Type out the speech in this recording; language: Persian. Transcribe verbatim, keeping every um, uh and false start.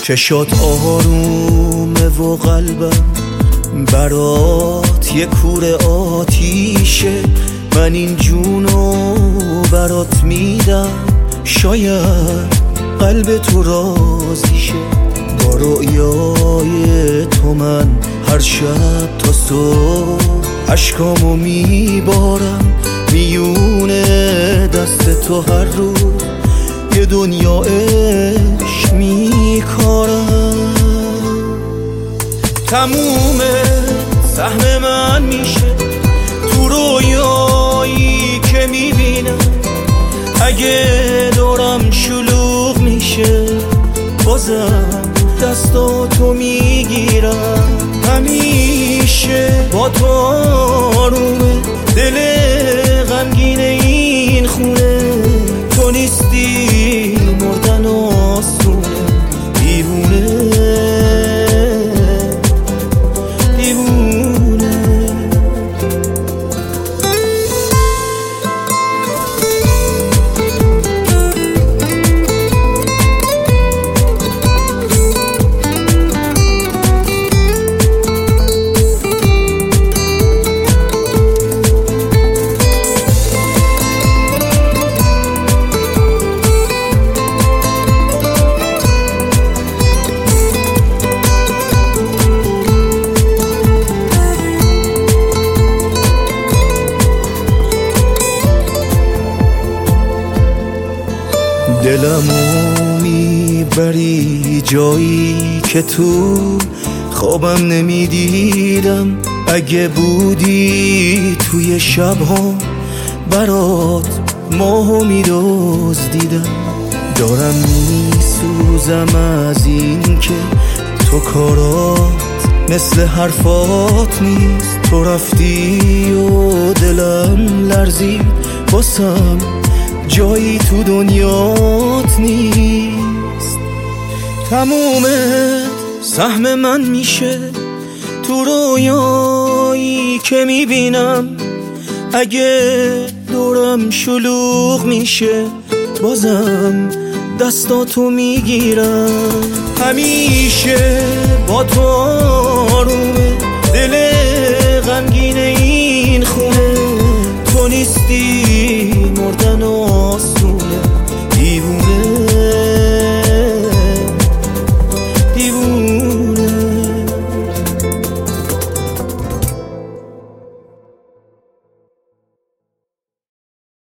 چشات آرومه و قلبم برات یه کوره آتیشه. من این جونو برات میدم، شاید قلب تو راضیشه. با رؤیای تو من هر شب تا صبح عشقامو میبارم، میونه دست تو هر روز یه دنیا عشق میکارم. تموم سهم من میشه تو رویایی که میبینم. اگه دورم شلوغ میشه بازم دستاتو میگیرم. همیشه با تو آرومه دل غمگین این خونه. تو نیستی مردن آسونه، دیوونه دیوونه. دلمو میبری جایی که تو خوابم نمیدیدم. اگه بودی توی شبها برات ماهو میدزدیدم. دارم میسوزم از این که تو کارات مثل حرفات نیست. تو رفتی و دلم لرزید، واسم جایی تو دنیات نیست. تمومت سهم من میشه تو رویایی که میبینم. اگه دورم شلوغ میشه بازم دستاتو میگیرم. همیشه با تو آرومه دل غمگین این خونه. تو نیستی مردن و